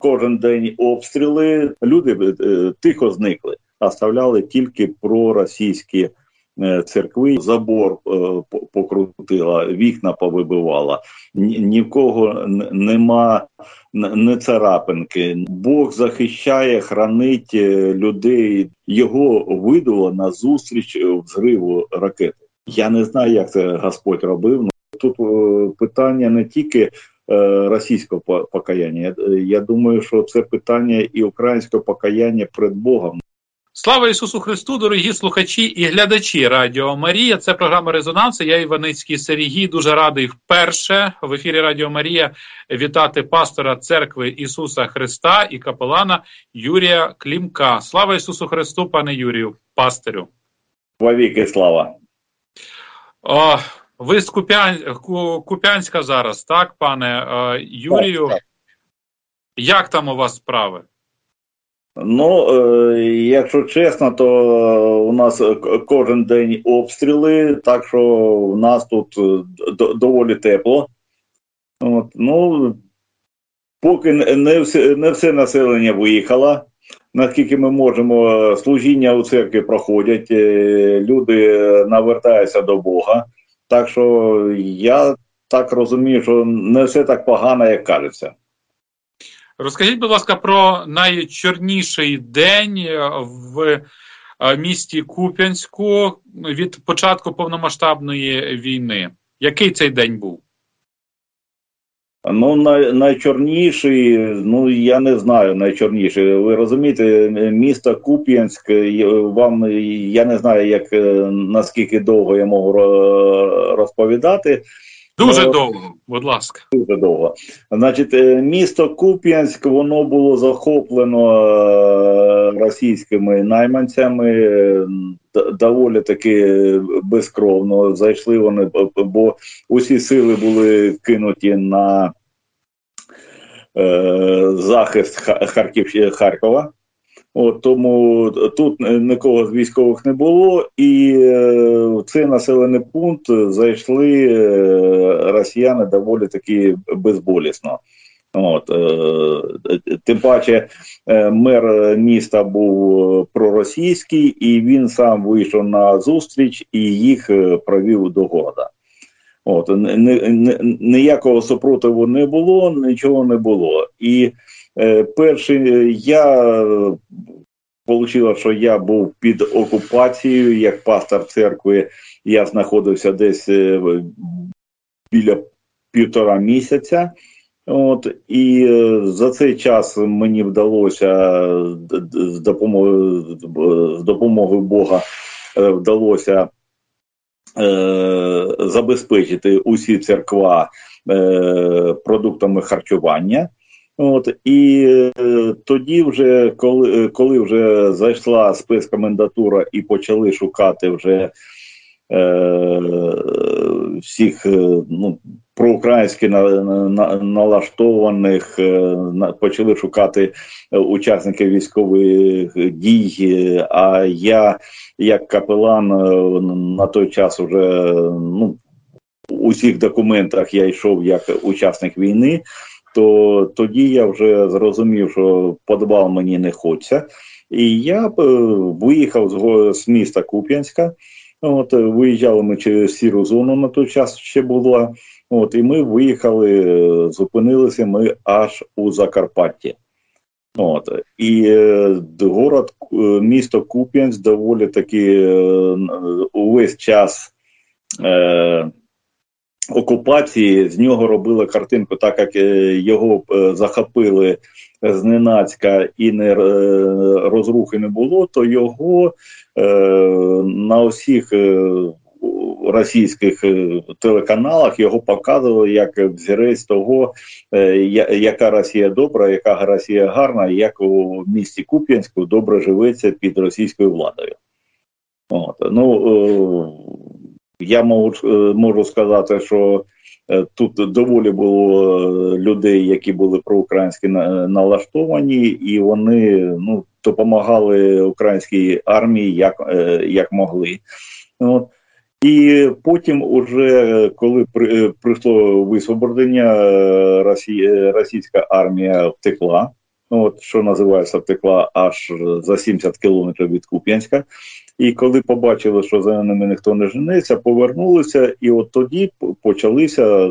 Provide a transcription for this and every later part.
кожен день обстріли, люди тихо зникли, оставляли тільки проросійські церкви, забор покрутила, вікна повибивала, ні в кого нема не царапинки. Бог захищає, хранить людей. Його видало на зустріч взриву ракети. Я не знаю, як це Господь робив. Тут питання не тільки російського покаяння. Я думаю, що це питання і українського покаяння перед Богом. Слава Ісусу Христу, дорогі слухачі і глядачі Радіо Марія. Це програма «Резонанс». Я Іваницький Сергій. Дуже радий вперше в ефірі Радіо Марія вітати пастора Церкви Ісуса Христа і капелана Юрія Клімка. Слава Ісусу Христу, пане Юрію, пастирю. Вовіки слава. Ви з Куп'янська зараз, так, пане Юрію? Так. Як там у вас справи? Якщо чесно, то у нас кожен день обстріли, так що у нас тут доволі тепло. Поки не все населення виїхало, наскільки ми можемо, служіння у церкві проходять, люди навертаються до Бога. Так що я так розумію, що не все так погано, як кажеться. Розкажіть, будь ласка, про найчорніший день в місті Куп'янську від початку повномасштабної війни. Який цей день був? Найчорніший, я не знаю, найчорніший. Ви розумієте, місто Куп'янськ, я не знаю, наскільки довго я можу розповідати. Дуже довго, будь ласка. Дуже довго. Значить, місто Куп'янськ, воно було захоплено російськими найманцями, доволі таки безкровно. Зайшли вони, бо усі сили були кинуті на захист Харкова. Тому тут нікого з військових не було, і в цей населений пункт зайшли росіяни доволі таки безболісно. Тим паче мер міста був проросійський, і він сам вийшов на зустріч і їх провів до города. Ніякого супротиву не було, нічого не було. І вийшло, що я був під окупацією, як пастор церкви, я знаходився десь біля 1,5 місяця. І за цей час мені вдалося, з допомогою Бога, вдалося забезпечити усі церква продуктами харчування. І тоді вже, коли вже зайшла спецкомендатура і почали шукати вже всіх проукраїнськи налаштованих, почали шукати учасників військових дій, а я, як капелан, на той час вже у всіх документах я йшов як учасник війни, то тоді я вже зрозумів, що подвал мені не хочеться. І я виїхав з міста Куп'янська. Виїжджали ми через сіру зону, на той час ще була. І ми виїхали, зупинилися ми аж у Закарпатті. І місто Куп'янськ доволі таки увесь час окупації з нього робили картинку, так як його захопили зненацька і розрухи не було, то його на усіх російських телеканалах його показували як взірець того, яка Росія добра, яка Росія гарна, як у місті Куп'янську добре живеться під російською владою. Я можу сказати, що тут доволі було людей, які були проукраїнськи налаштовані, і вони допомагали українській армії як могли. І потім, уже коли прийшло висвобождення, російська армія втекла. от, що називається, втекла аж за 70 кілометрів від Куп'янська. І коли побачили, що за ними ніхто не жениться, повернулися, і от тоді почалися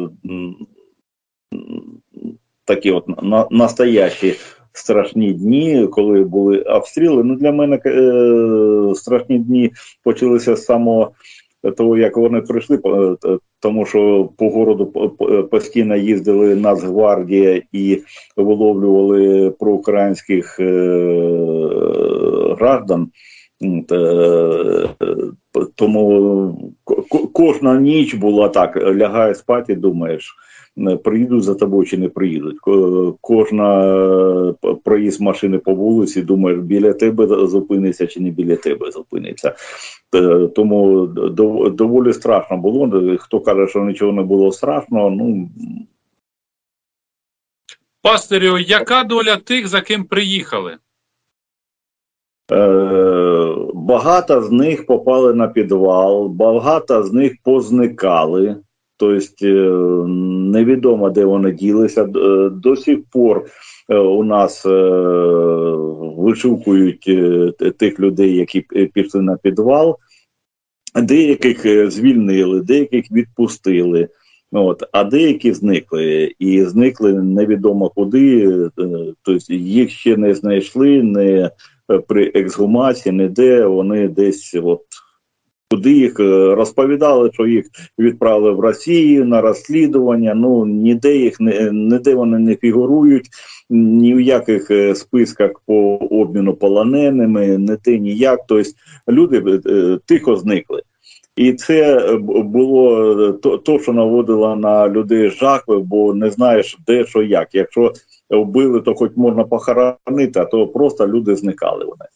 такі от настоящі страшні дні, коли були обстріли. Ну, для мене страшні дні почалися з самого того, як вони прийшли, тому що по городу постійно їздили Нацгвардія і виловлювали проукраїнських граждан. Тому кожна ніч була так, лягає спати і думаєш, приїдуть за тобою чи не приїдуть. Кожна проїзд машини по вулиці, думаєш, біля тебе зупиниться чи не біля тебе зупиниться. Тому доволі страшно було. Хто каже, що нічого не було страшного, ну... Пастирю, яка доля тих, за ким приїхали? Багато з них попали на підвал, багато з них позникали. Тобто невідомо, де вони ділися. До сих пор у нас вишукують тих людей, які пішли на підвал. Деяких звільнили, деяких відпустили. От, а деякі зникли. І зникли невідомо куди. Тобто їх ще не знайшли, не при ексгумації, ніде. Вони десь от куди їх розповідали, що їх відправили в Росію на розслідування, ну ніде вони не фігурують, ні в яких списках по обміну полоненими, ніяк. Тобто люди тихо зникли. І це було то, що наводило на людей жах, бо не знаєш де, що, як. Якщо вбили, то хоч можна похоронити, а то просто люди зникали вони.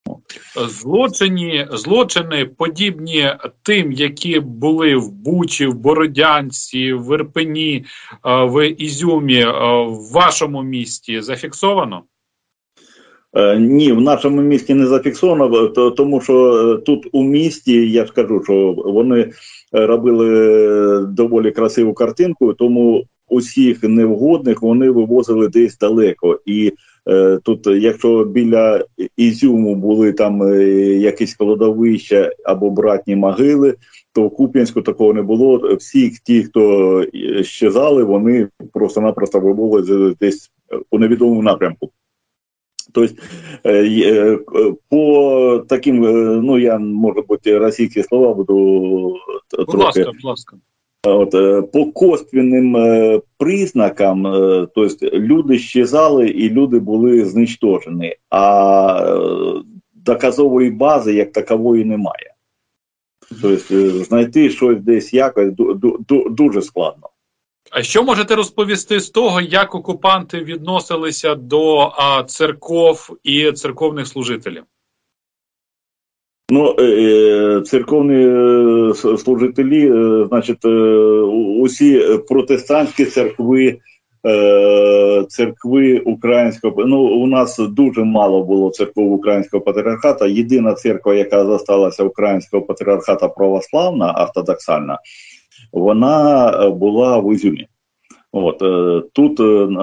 Злочини подібні тим, які були в Бучі, в Бородянці, в Ірпені, в Ізюмі, в вашому місті зафіксовано? Ні, в нашому місті не зафіксовано, тому що тут у місті, я ж кажу, що вони робили доволі красиву картинку, тому усіх невгодних вони вивозили десь далеко. І тут, якщо біля Ізюму були там якісь кладовища або братні могили, то в Куп'янську такого не було. Всі ті, хто щезали, вони просто-напросто вивозили десь у невідомому напрямку. Тобто, по таким, ну я, може бути, російські слова буду трохи... Будь ласка. От, по косвенним признакам, тобто люди щезали і люди були знищені, а доказової бази як такової немає. Тобто знайти щось десь якось дуже складно. А що можете розповісти з того, як окупанти відносилися до церков і церковних служителів? Ну, церковні служителі, значить, усі протестантські церкви українського, ну, у нас дуже мало було церков українського патріархата. Єдина церква, яка залишилася українського патріархата православна, ортодоксальна, вона була в Ізюмі. От, тут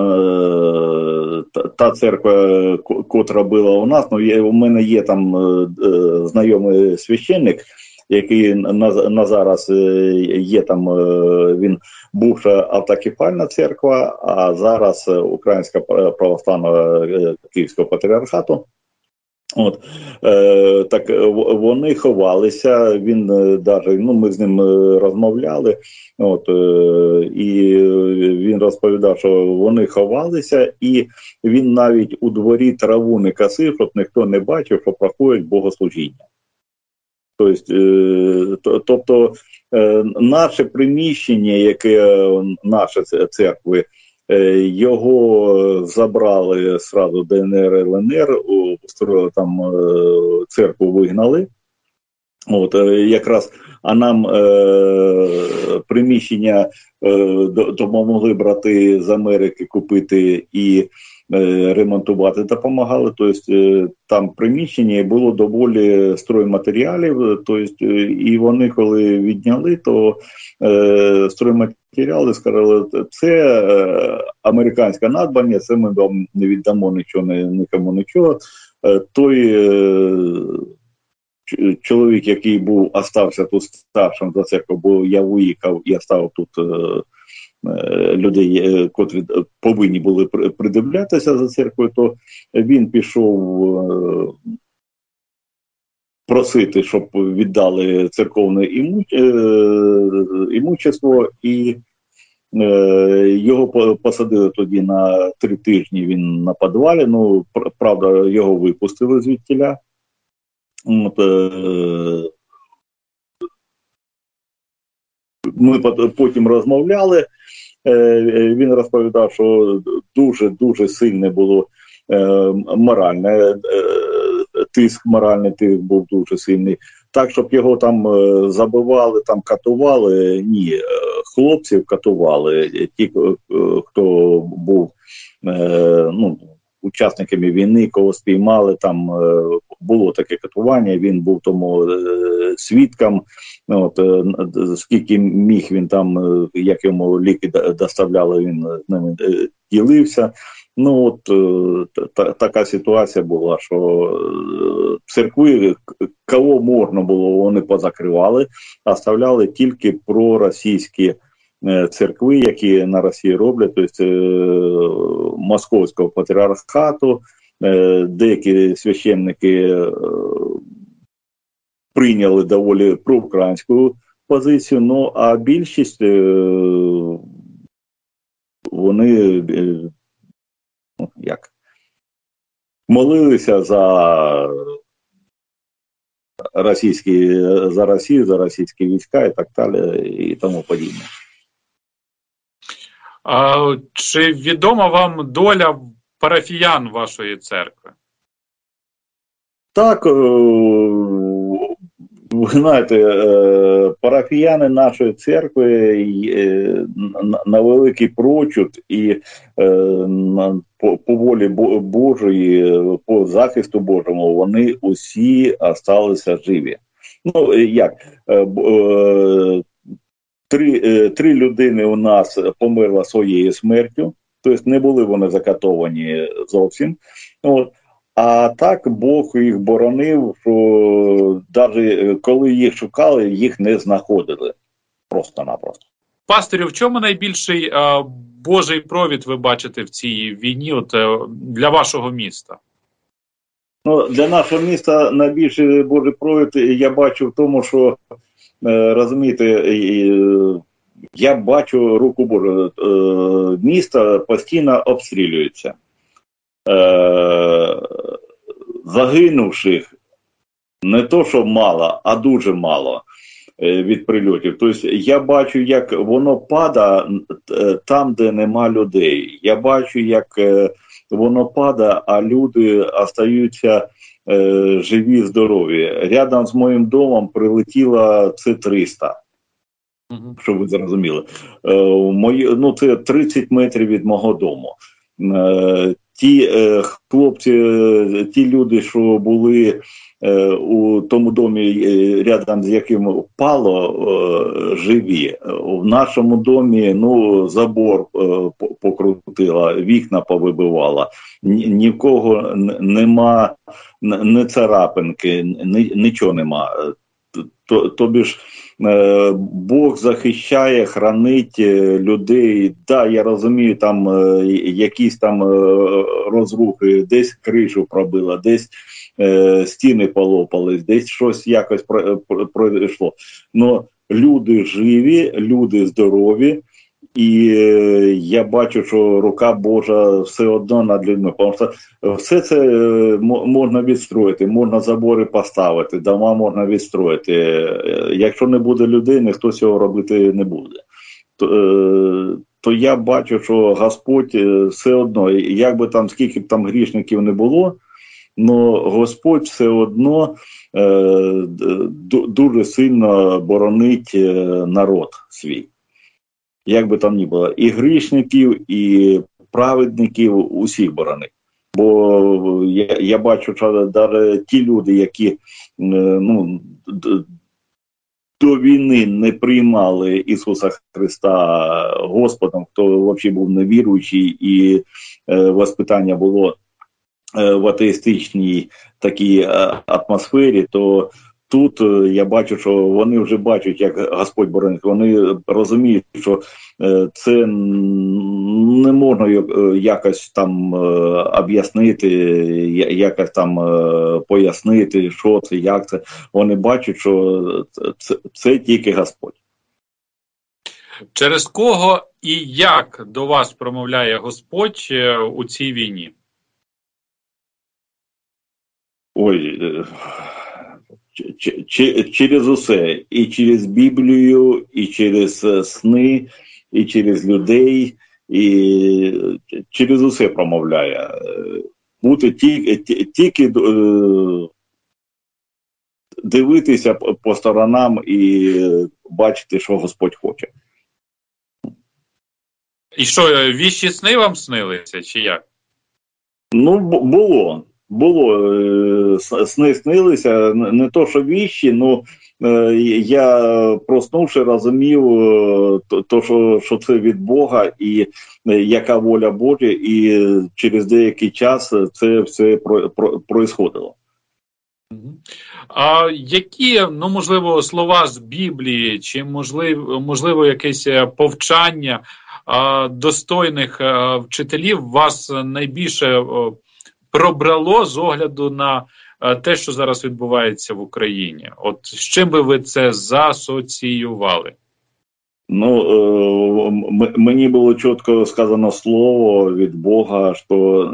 та церква, котра була у нас, ну, у мене є там знайомий священник, який на зараз є там, він бувша автокефальна церква, а зараз Українська православна Київського патріархату. От, так вони ховалися, він даже, ну, ми з ним розмовляли, от, і він розповідав, що вони ховалися, і він навіть у дворі траву не косив, щоб ніхто не бачив, що проходять богослужіння. Тобто наше приміщення, яке наші церкви, його забрали сразу ДНР, ЛНР, устроїли там церкву, вигнали. От, якраз, а нам приміщення допомогли брати з Америки купити, і ремонтувати допомагали. Тобто там приміщення було доволі стройматеріалів, тобто, і вони коли відняли, то стройматеріали сказали, це американське надбання, це ми вам не віддамо нічого, нікому нічого. Той чоловік, який остався тут старшим за церкву, бо я виїхав і оставив тут людей, котрі повинні були придивлятися за церквою, то він пішов просити, щоб віддали церковне імущество, і його посадили тоді на 3 тижні, він на підвалі, ну, правда, його випустили звідтіля. Ми потім розмовляли, він розповідав, що дуже сильне було моральне, моральний тиск був дуже сильний. Так, щоб його там забивали, там катували, ні, хлопців катували, ті, хто був, ну, учасниками війни, кого спіймали, там було таке катування, він був тому свідком, от, скільки міг він там, як йому ліки доставляли, він з ними ділився. Ну от така ситуація була, що церкви, кого можна було, вони позакривали, оставляли тільки проросійські церкви, які на Росії роблять, тобто Московського патріархату, деякі священники прийняли доволі проукраїнську позицію, ну а більшість вони молилися за Росію, за російські війська і так далі, і тому подібне. А чи відома вам доля парафіян вашої церкви? Так, ви знаєте, парафіяни нашої церкви на великий прочуд і по волі Божої, по захисту Божому, вони усі залишилися живі. Ну, як? Три людини у нас померла своєю смертю, тобто не були вони закатовані зовсім. От. А так Бог їх боронив, що навіть коли їх шукали, їх не знаходили. Просто-напросто. Пастирю, в чому найбільший Божий провід ви бачите в цій війні для вашого міста? Ну, для нашого міста найбільший Божий провід я бачу в тому, що, розумієте, я бачу руку Божу. Місто постійно обстрілюється. Загинувших не то, що мало, а дуже мало від прильотів. Тобто я бачу, як воно падає там, де нема людей. Я бачу, як воно падає, а люди залишаються живі, здорові. Рядом з моїм домом прилетіла С-300. Щоб ви зрозуміли. Ну, це 30 метрів від мого дому. Ті хлопці, ті люди, що були у тому домі, рядом з яким впало, живі. В нашому домі, ну, забор покрутила, вікна повибивала. Ні в кого нема ні царапинки, нічого нема. Тобі ж Бог захищає, хранить людей. Да, я розумію, там якісь там розрухи, десь кришу пробило, десь стіни полопались, десь щось якось пройшло. Но люди живі, люди здорові, і я бачу, що рука Божа все одно над людьми. Тому що все це можна відстроїти, можна забори поставити, дома можна відстроїти. Якщо не буде людей, ніхто цього робити не буде. То я бачу, що Господь все одно, як би там, скільки б там грішників не було, но Господь все одно дуже сильно боронить народ свій. Як би там ні було, і грішників, і праведників усіх боронив. Бо я бачу, що навіть ті люди, які до війни не приймали Ісуса Христа Господом, хто взагалі був невіруючий, і воспитання було в атеїстичній такій атмосфері, то тут я бачу, що вони вже бачать, як Господь боронить. Вони розуміють, що це не можна якось там об'яснити, якось там пояснити, що це, як це. Вони бачать, що це тільки Господь. Через кого і як до вас промовляє Господь у цій війні? Ой, через усе. І через Біблію, і через сни, і через людей, і через усе промовляє. Бути тільки дивитися по сторонам і бачити, що Господь хоче. І що, віщі сни вам снилися, чи як? Ну, було. Сни снилися, не то, що віщі, ну, я, проснувши, розумів, що це від Бога, і яка воля Божа, і через деякий час це все происходило. А які, ну, можливо, слова з Біблії, чи можливо якесь повчання достойних вчителів вас найбільше пробрало з огляду на те, що зараз відбувається в Україні? От з чим би ви це засоціювали? Ну, мені було чітко сказано слово від Бога, що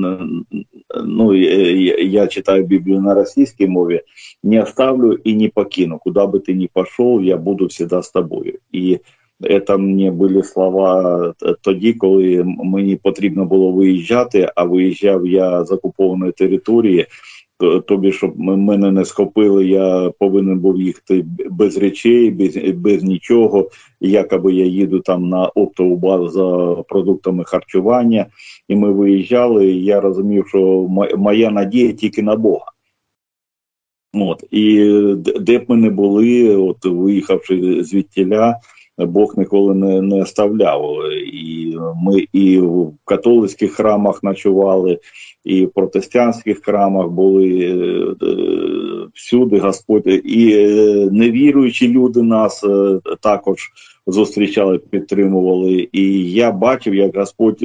я читаю Біблію на російській мові, не оставлю і не покину, куди би ти ни пішов, я буду завжди з тобою. І це мені були слова тоді, коли мені потрібно було виїжджати, а виїжджав я з окупованої території, тобі, щоб мене не схопили, я повинен був їхати без речей, без нічого, якоби я їду там на оптову базу за продуктами харчування, і ми виїжджали, і я розумів, що моя надія тільки на Бога. От, і де б ми не були, от виїхавши звідтіля, Бог ніколи не оставляв. І ми і в католицьких храмах ночували, і в протестантських храмах були, всюди Господь. І невіруючі люди нас також зустрічали, підтримували. І я бачив, як Господь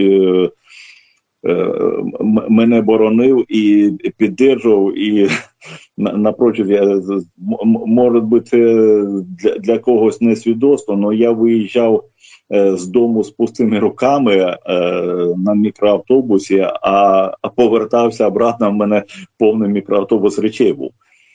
мене боронив і підтримував, і напрочуд, може бути, це для когось не свідоцтво, але я виїжджав з дому з пустими руками на мікроавтобусі, а повертався обратно, в мене повний мікроавтобус речей був.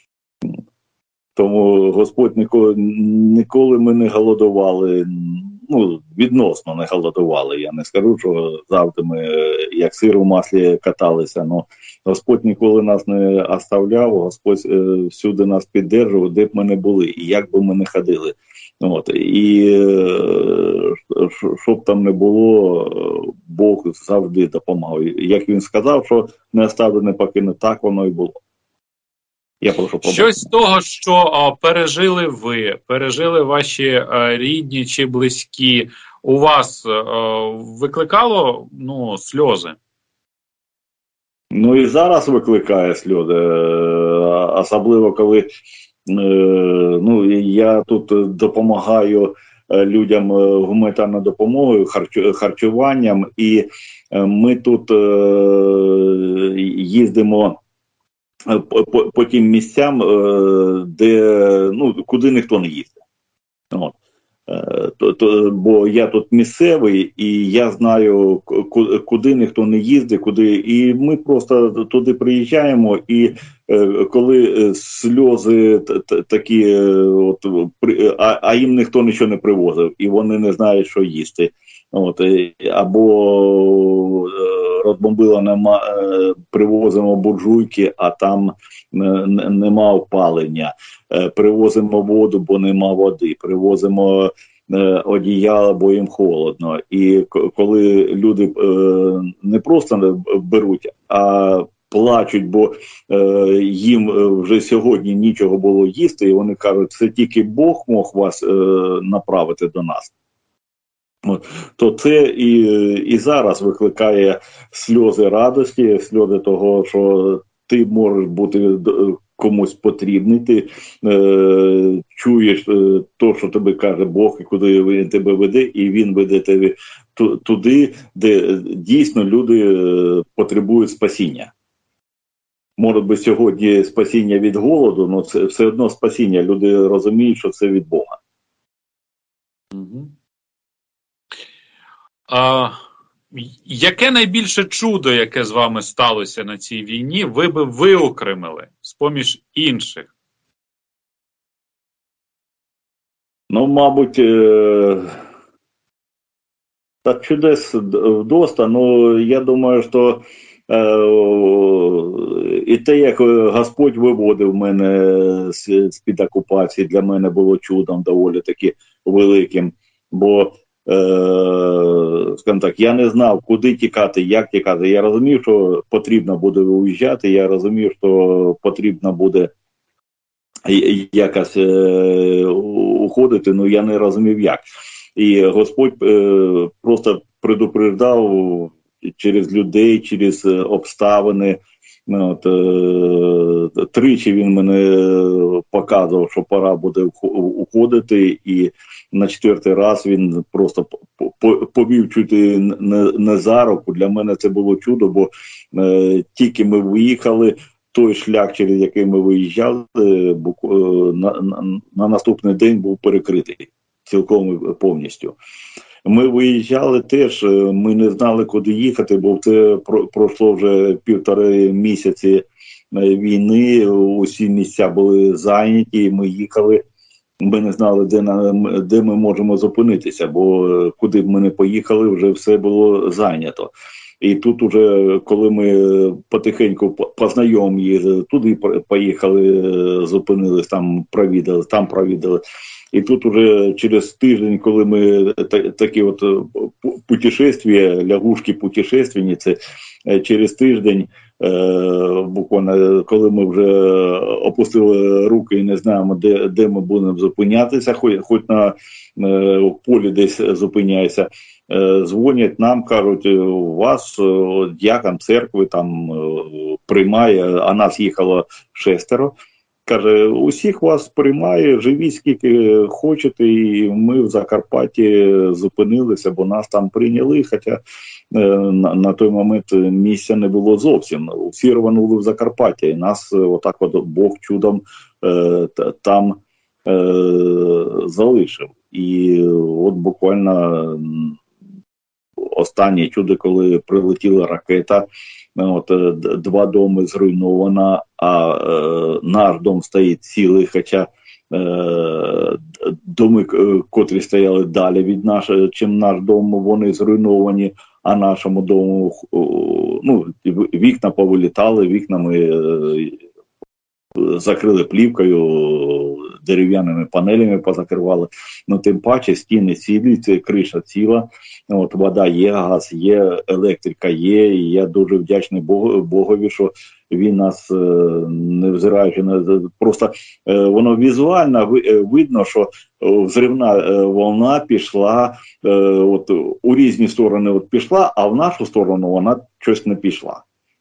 Тому Господь ніколи ми не голодували, ну, відносно не голодували. Я не скажу, що завжди ми як сир у маслі каталися, але Господь ніколи нас не оставляв, Господь всюди нас підтримував, де б ми не були, і як би ми не ходили. От. І що б там не було, Бог завжди допомагав. Як він сказав, що не оставлю, не покину, так воно і було. Я прошу пробачення. Щось з того, що пережили ви, пережили ваші рідні чи близькі, у вас викликало, ну, сльози? Ну і зараз викликає сльози, особливо коли я тут допомагаю людям гуманітарною допомогою, харчуванням, і ми тут їздимо по тим місцям, де, куди ніхто не їздить. От. Бо я тут місцевий, і я знаю, куди ніхто не їздить, куди. І ми просто туди приїжджаємо, і коли сльози такі, а їм ніхто нічого не привозив, і вони не знають, що їсти. От, або розбомбила, привозимо буржуйки, а там нема опалення. Привозимо воду, бо нема води. Привозимо одіяла, бо їм холодно. І коли люди не просто беруть, а плачуть, бо їм вже сьогодні нічого було їсти, і вони кажуть, це тільки Бог мог вас направити до нас. То це і зараз викликає сльози радості, сльози того, що ти можеш бути комусь потрібний, ти чуєш то, що тобі каже Бог, і куди він тебе веде, і він веде тебе туди, де дійсно люди потребують спасіння. Може би сьогодні спасіння від голоду, але це все одно спасіння. Люди розуміють, що це від Бога. Яке найбільше чудо, яке з вами сталося на цій війні, ви би виокремили з-поміж інших? Ну, мабуть, так чудес вдоста, ну, я думаю, що і те, як Господь виводив мене з-під окупації, для мене було чудом доволі таки великим, бо скажімо так, я не знав, куди тікати, як тікати. Я розумів, що потрібно буде виїжджати, я розумів, що потрібно буде якось уходити, але я не розумів, як. І Господь просто предупреждав через людей, через обставини. Тричі він мене показував, що пора буде уходити, і на четвертий раз він просто повів чути не за руку. Для мене це було чудо, бо тільки ми виїхали, той шлях, через який ми виїжджали, на наступний день був перекритий цілком повністю. Ми виїжджали теж, ми не знали, куди їхати, бо це пройшло вже 1,5 місяці війни, усі місця були зайняті, ми їхали, ми не знали, де ми можемо зупинитися, бо куди б ми не поїхали, вже все було зайнято. І тут уже, коли ми потихеньку познайомі, туди поїхали, зупинились, там провідали. І тут уже через тиждень, коли ми такі от путешествия, лягушки-путешественниці, через тиждень, буквально, коли ми вже опустили руки і не знаємо, де ми будемо зупинятися, хоч на полі десь зупиняйся, дзвонять нам, кажуть, у вас діакон церкви там приймає, а нас їхало 6. Каже, усіх вас приймає, живіть скільки хочете, і ми в Закарпатті зупинилися, бо нас там прийняли, хоча на той момент місця не було зовсім. Всі рванули в Закарпаття, і нас отак от Бог чудом там залишив. І от буквально останнє чудо, коли прилетіла ракета, от 2 доми зруйновано, а наш дом стоїть цілий, хоча доми, котрі стояли далі від нашого, чим наш дом, вони зруйновані, а нашому дому, ну, вікна повилітали, вікна ми закрили плівкою, дерев'яними панелями позакривали, ну тим паче стіни цілі, це криша ціла, от вода є, газ є, електрика є, і я дуже вдячний Богові, що він нас, невзираючи на, просто воно візуально видно, що взривна волна пішла, от у різні сторони от пішла, а в нашу сторону вона щось не пішла.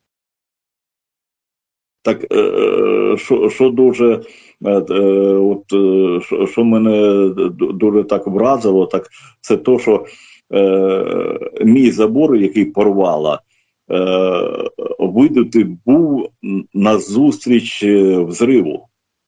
Так, що дуже, от, що мене дуже так вразило, так це то, що мій забор, який порвало, видутий був назустріч взриву.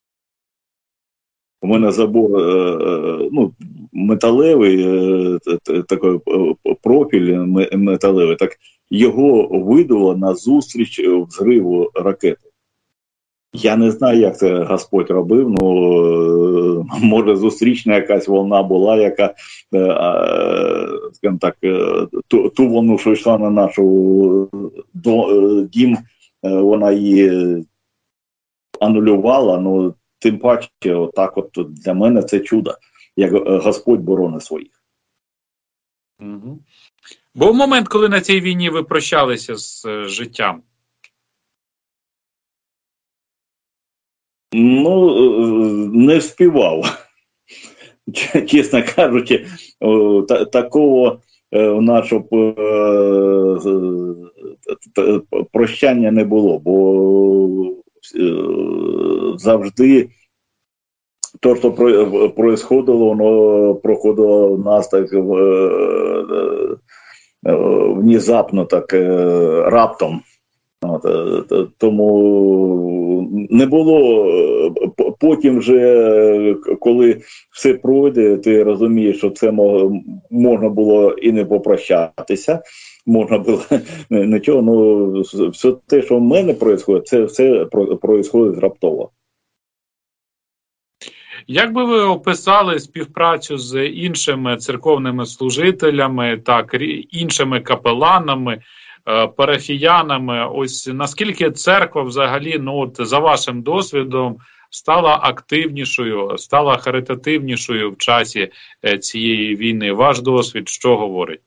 У мене забор, ну, металевий, такий профіль металевий, так його видуло назустріч взриву ракети. Я не знаю, як це Господь робив, ну, може зустрічна якась волна була, яка, скажімо так, ту волну, що йшла на нашу дім, вона її анулювала, ну, тим паче, отак от для мене це чудо. як Господь боронить своїх. Угу. Був момент, коли на цій війні ви прощалися з життям? Ну, не вспівав. Чесно кажучи, такого у нас, щоб прощання не було, бо завжди то, що происходило, воно проходило в нас так внезапно, так раптом. Тому не було, потім вже, коли все пройде, ти розумієш, що це можна було і не попрощатися, можна було нічого, ну все те, що в мене відбувається, це все відбувається раптово. Як би ви описали співпрацю з іншими церковними служителями, так, іншими капеланами, парафіянами? Ось наскільки церква взагалі, ну от за вашим досвідом, стала активнішою, стала харитативнішою в часі цієї війни? Ваш досвід що говорить?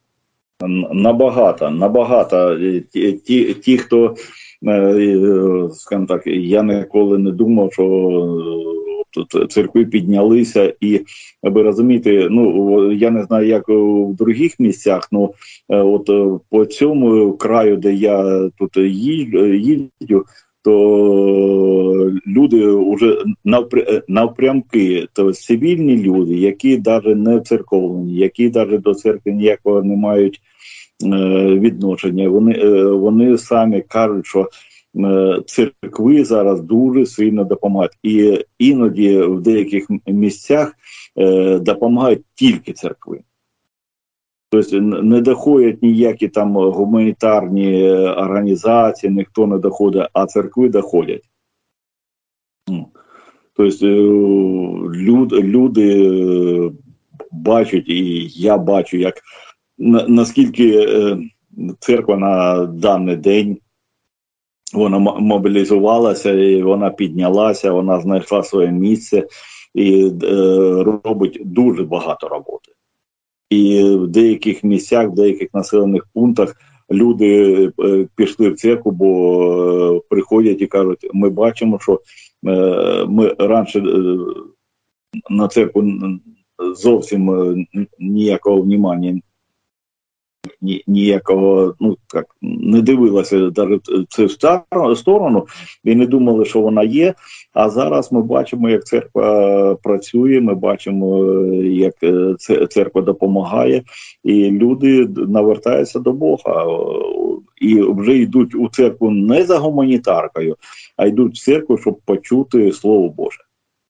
Набагато. Ті, хто, скажімо так, я ніколи не думав, що церкви піднялися, і ви розумієте, ну я не знаю, як в других місцях, ну от по цьому краю, де я тут їздю, то люди вже навпрямки, то цивільні люди, які навіть не церковні, які навіть до церкви ніякого не мають відношення, вони самі кажуть, що церкви зараз дуже сильно допомагають. І іноді в деяких місцях допомагають тільки церкви. Тобто не доходять ніякі там гуманітарні організації, ніхто не доходить, а церкви доходять. Тобто люди бачать, і я бачу, як наскільки церква на даний день вона мобілізувалася, і вона піднялася, вона знайшла своє місце і робить дуже багато роботи. І в деяких місцях, в деяких населених пунктах люди пішли в церкву, бо приходять і кажуть, ми бачимо, що ми раніше на церкву зовсім ніякого внимання, ніякого, ну так, не дивилася навіть цю сторону і не думали, що вона є. А зараз ми бачимо, як церква працює, ми бачимо, як церква допомагає, і люди навертаються до Бога. І вже йдуть у церкву не за гуманітаркою, а йдуть в церкву, щоб почути Слово Боже.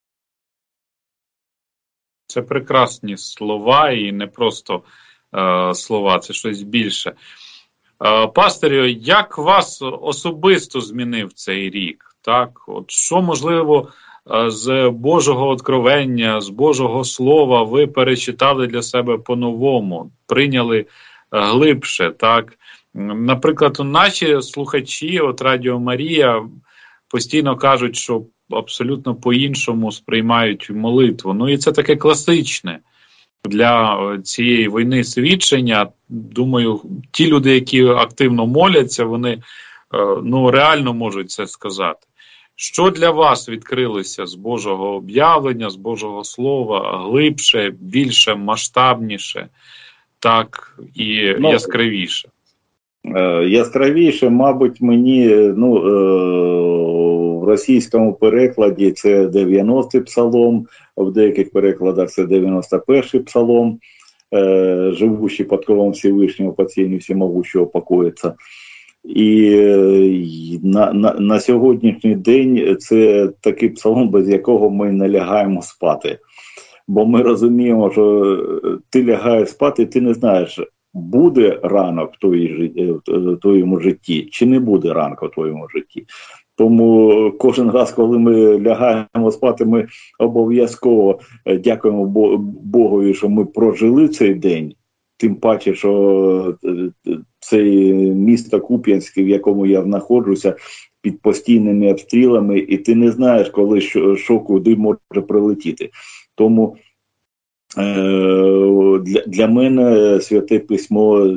Це прекрасні слова, і не просто слова, це щось більше. Пастирю, як вас особисто змінив цей рік? Так? От що, можливо, з Божого откровення, з Божого Слова ви перечитали для себе по-новому, прийняли глибше? Так? Наприклад, наші слухачі от Радіо Марія постійно кажуть, що абсолютно по-іншому сприймають молитву. Ну і це таке класичне для цієї війни свідчення. Думаю, ті люди, які активно моляться, вони ну, реально можуть це сказати. Що для вас відкрилося з Божого об'явлення, з Божого Слова глибше, більше, масштабніше, так, і яскравіше? Яскравіше, мабуть, мені, ну, в російському перекладі це 90-й псалом, в деяких перекладах це 91-й псалом, «Живущий под кровом Всевышнего, под сенью всемогущего покоїться». І на сьогоднішній день це такий псалом, без якого ми не лягаємо спати. Бо ми розуміємо, що ти лягаєш спати, ти не знаєш, буде ранок в твоєму житті, чи не буде ранку в твоєму житті. Тому кожен раз, коли ми лягаємо спати, ми обов'язково дякуємо Богові, що ми прожили цей день. Тим паче, що це місто Куп'янське, в якому я знаходжуся, під постійними обстрілами, і ти не знаєш, коли що куди може прилетіти. Тому Для мене Святе Письмо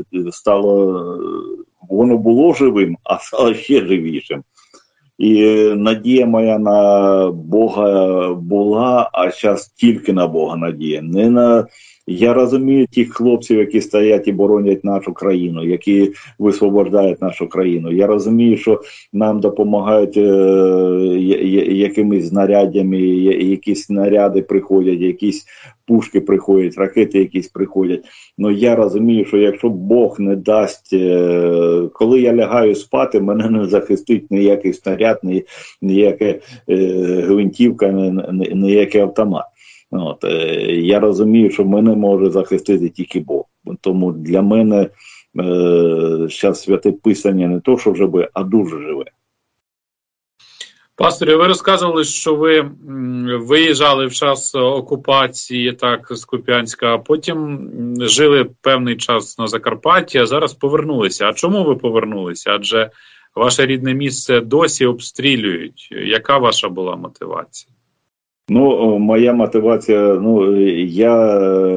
воно було живим, а стало ще живішим. І надія моя на Бога була, а зараз тільки на Бога надія. Я розумію тих хлопців, які стоять і боронять нашу країну, які висвобождають нашу країну. Я розумію, що нам допомагають якимись знаряддями, якісь снаряди приходять, якісь пушки приходять, ракети якісь приходять. Но я розумію, що якщо Бог не дасть, коли я лягаю спати, мене не захистить ніякий снаряд, ніяка гвинтівка, ніякий автомат. Я розумію, що мене може захистити тільки Бог. Тому для мене зараз Святе Писання не то, що живе, а дуже живе. Пасторе, ви розказували, що ви виїжджали в час окупації, так, з Куп'янська, а потім жили певний час на Закарпатті, а зараз повернулися. А чому ви повернулися? Адже ваше рідне місце досі обстрілюють. Яка ваша була мотивація? Моя мотивація, я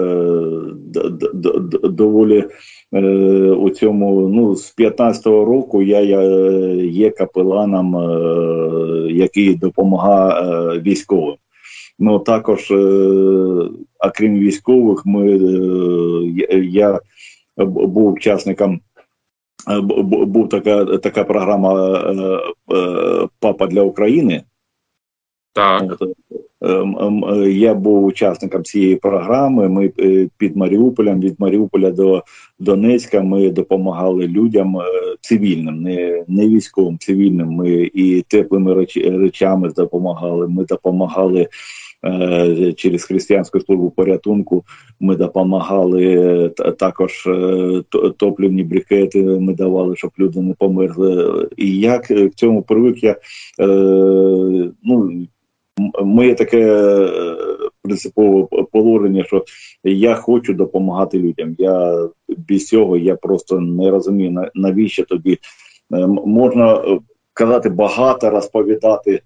доволі у цьому, з 15-го року я є капеланом, який допомагає військовим. Також, окрім військових, я був учасником, був така програма «Папа для України». Так. Я був учасником цієї програми. Ми під Маріуполем, від Маріуполя до Донецька ми допомагали людям цивільним, не військовим, цивільним. Ми і теплими речами допомагали. Ми допомагали через християнську службу порятунку. Ми допомагали також топлівні брикети. Ми давали, щоб люди не померзли. І як к цьому привик я, моє таке принципове положення, що я хочу допомагати людям. Без цього я просто не розумію, навіщо тобі. Можна казати багато, розповідати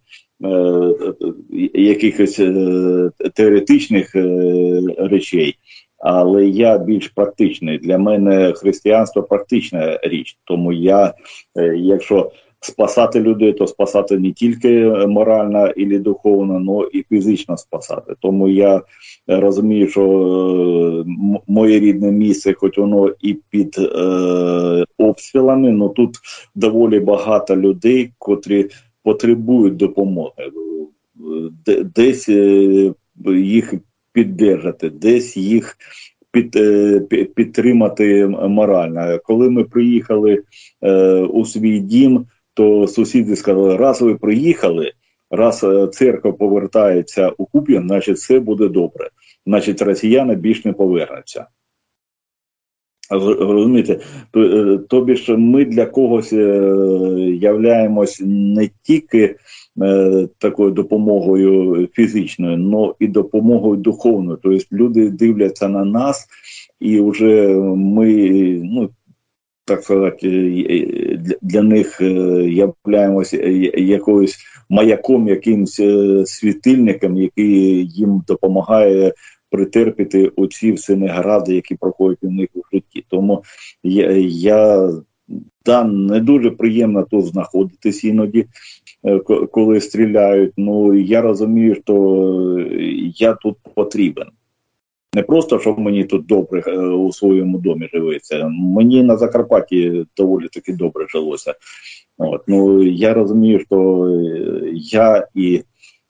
якихось теоретичних речей, але я більш практичний. Для мене християнство практична річ. Тому якщо спасати людей, то спасати не тільки морально і духовно, але і фізично спасати. Тому я розумію, що моє рідне місце, хоч воно і під обстрілами, але тут доволі багато людей, котрі потребують допомоги. Десь їх підтримати, десь їх підтримати морально. Коли ми приїхали у свій дім, то сусіди сказали, раз ви приїхали, раз церква повертається у Куп'ян, значить все буде добре. Значить росіяни більш не повернуться. Розумієте? Тобі ж ми для когось являємось не тільки такою допомогою фізичною, але і допомогою духовною. Тобто люди дивляться на нас, і вже ми, так сказати, для них являємося якоюсь маяком, якимось світильником, який їм допомагає притерпіти оці всі негаразди, які проходять у них у житті. Тому не дуже приємно тут знаходитись іноді, коли стріляють. Я розумію, що я тут потрібен. Не просто, що мені тут добре у своєму домі живеться. Мені на Закарпатті доволі таки добре жилося. Я розумію, що я і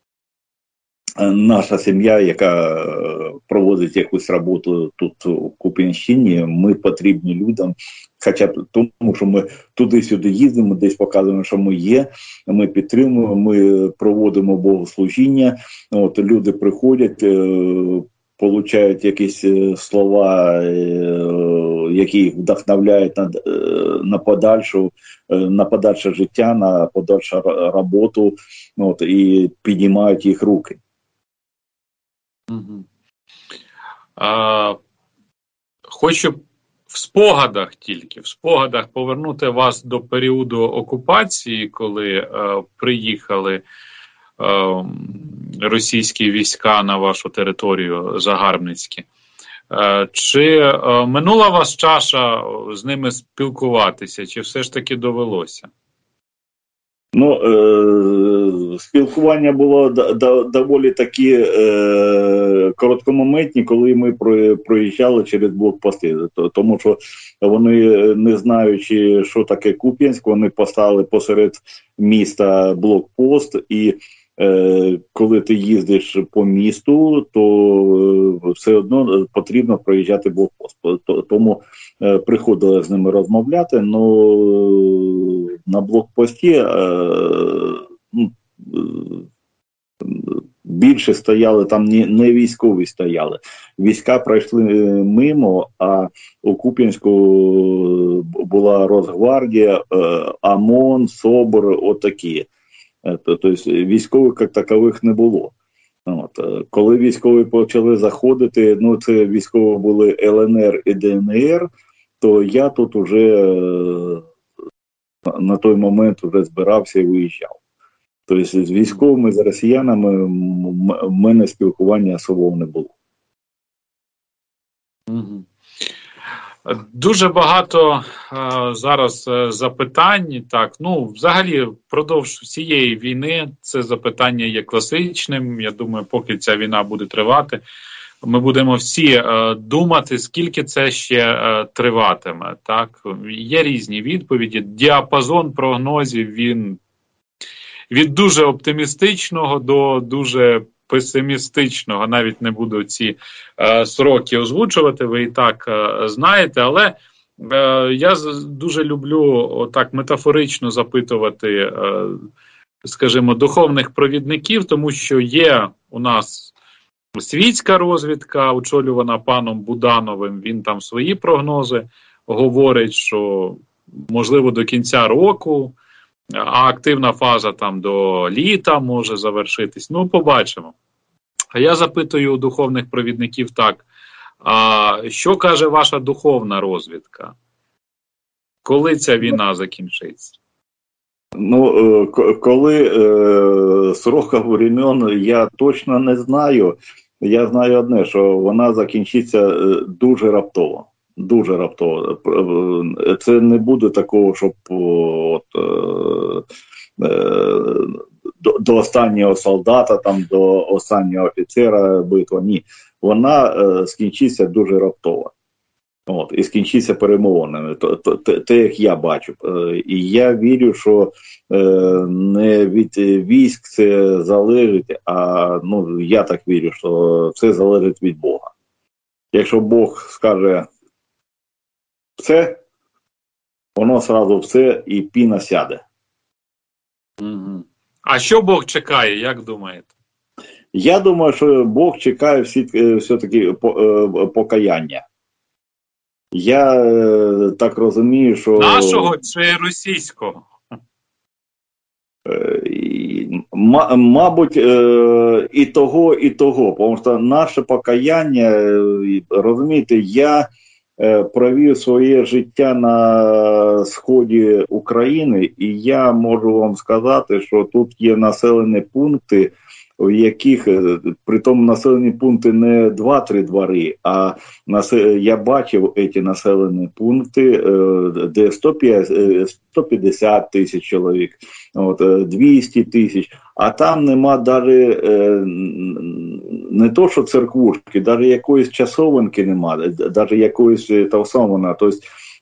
наша сім'я, яка проводить якусь роботу тут у Куп'янщині, ми потрібні людям, хоча б тому, що ми туди-сюди їздимо, десь показуємо, що ми є, ми підтримуємо, ми проводимо богослужіння, люди приходять, получають якісь слова, які їх вдохновляють на подальше життя, на подальшу роботу, і піднімають їх руки. Хочу в спогадах повернути вас до періоду окупації, коли приїхали російські війська на вашу територію загарбницькі. Чи минула вас чаша з ними спілкуватися, чи все ж таки довелося? Ну, спілкування було доволі такі короткомоментні, коли ми проїжджали через блокпости. Тому що вони, не знаючи, що таке Куп'янськ, вони поставили посеред міста блокпост, і коли ти їздиш по місту, то все одно потрібно проїжджати блокпост. Тому приходилось з ними розмовляти, але на блокпості більше стояли, там не військові стояли. Війська пройшли мимо, а у Куп'янську була Росгвардія, ОМОН, СОБР, отакі. Тобто військових як такових не було. От. Коли військові почали заходити, ну це військові були ЛНР і ДНР, то я тут уже на той момент вже збирався і виїжджав. Тобто з військовими, з росіянами в мене спілкування особливо не було. Дуже багато зараз запитань. Так, ну, взагалі, впродовж всієї війни це запитання є класичним. Я думаю, поки ця війна буде тривати, ми будемо всі думати, скільки це ще триватиме. Так, є різні відповіді. Діапазон прогнозів, він від дуже оптимістичного до дуже песимістичного. Навіть не буду ці сроки озвучувати, ви і так знаєте, але я дуже люблю отак метафорично запитувати, скажімо, духовних провідників, тому що є у нас світська розвідка, очолювана паном Будановим, він там свої прогнози говорить, що можливо до кінця року, а активна фаза там до літа може завершитись. Ну, побачимо. А я запитую у духовних провідників так, що каже ваша духовна розвідка? Коли ця війна закінчиться? Ну, коли срока времен, я точно не знаю. Я знаю одне, що вона закінчиться дуже раптово. Дуже раптово. Це не буде такого, щоб до останнього солдата, там, до останнього офіцера битва. Ні. Вона скінчиться дуже раптово. От, і скінчиться перемовинами. Те, як я бачу. І я вірю, що не від військ це залежить, а ну, я так вірю, що це залежить від Бога. Якщо Бог скаже все, воно одразу все і піна сяде. Угу. А що Бог чекає, як думаєте? Я думаю, що Бог чекає все-таки покаяння. Я так розумію, що... Нашого чи російського? Мабуть, і того, і того. Тому що наше покаяння, розумієте, я провів своє життя на сході України, і я можу вам сказати, що тут є населені пункти, в яких, при тому населені пункти не 2-3 двори, а я бачив ці населені пункти, де 150 тисяч чоловік, 200 тисяч, а там нема навіть не то, що церквушки, навіть якоїсь часовинки нема, навіть якоїсь тавсована. Тобто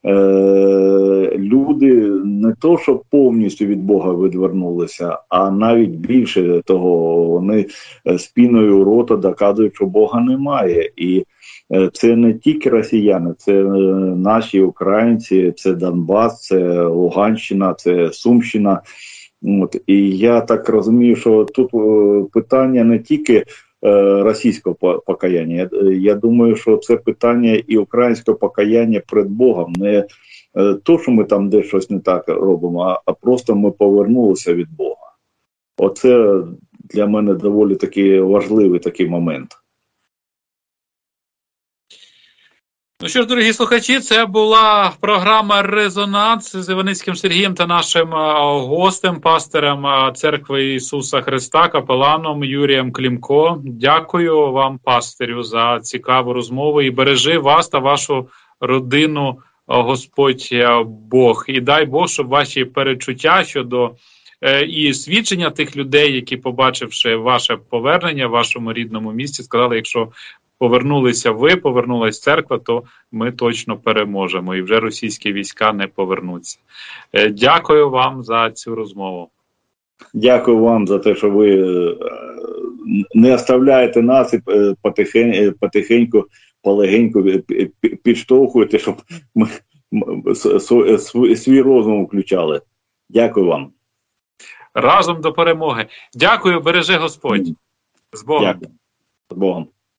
люди не то, що повністю від Бога відвернулися, а навіть більше того, вони з піною у рота доказують, що Бога немає. І це не тільки росіяни, це наші українці, це Донбас, це Луганщина, це Сумщина. От. І я так розумію, що тут питання не тільки російського покаяння. Я думаю, що це питання і українського покаяння перед Богом. Не то, що ми там десь щось не так робимо, а просто ми повернулися від Бога. Оце для мене доволі таки важливий такий момент. Ну що ж, дорогі слухачі, це була програма «Резонанс» з Іваницьким Сергієм та нашим гостем, пастирем Церкви Ісуса Христа, капеланом Юрієм Клімко. Дякую вам, пастирю, за цікаву розмову, і бережи вас та вашу родину Господь Бог. І дай Бог, щоб ваші перечуття щодо і свідчення тих людей, які, побачивши ваше повернення в вашому рідному місті, сказали, якщо повернулися ви, повернулась церква, то ми точно переможемо. І вже російські війська не повернуться. Дякую вам за цю розмову. Дякую вам за те, що ви не оставляєте нас і потихеньку, полегеньку підштовхуєте, щоб ми свій розум включали. Дякую вам. Разом до перемоги. Дякую, бережи Господь. З Богом. Дякую. З Богом.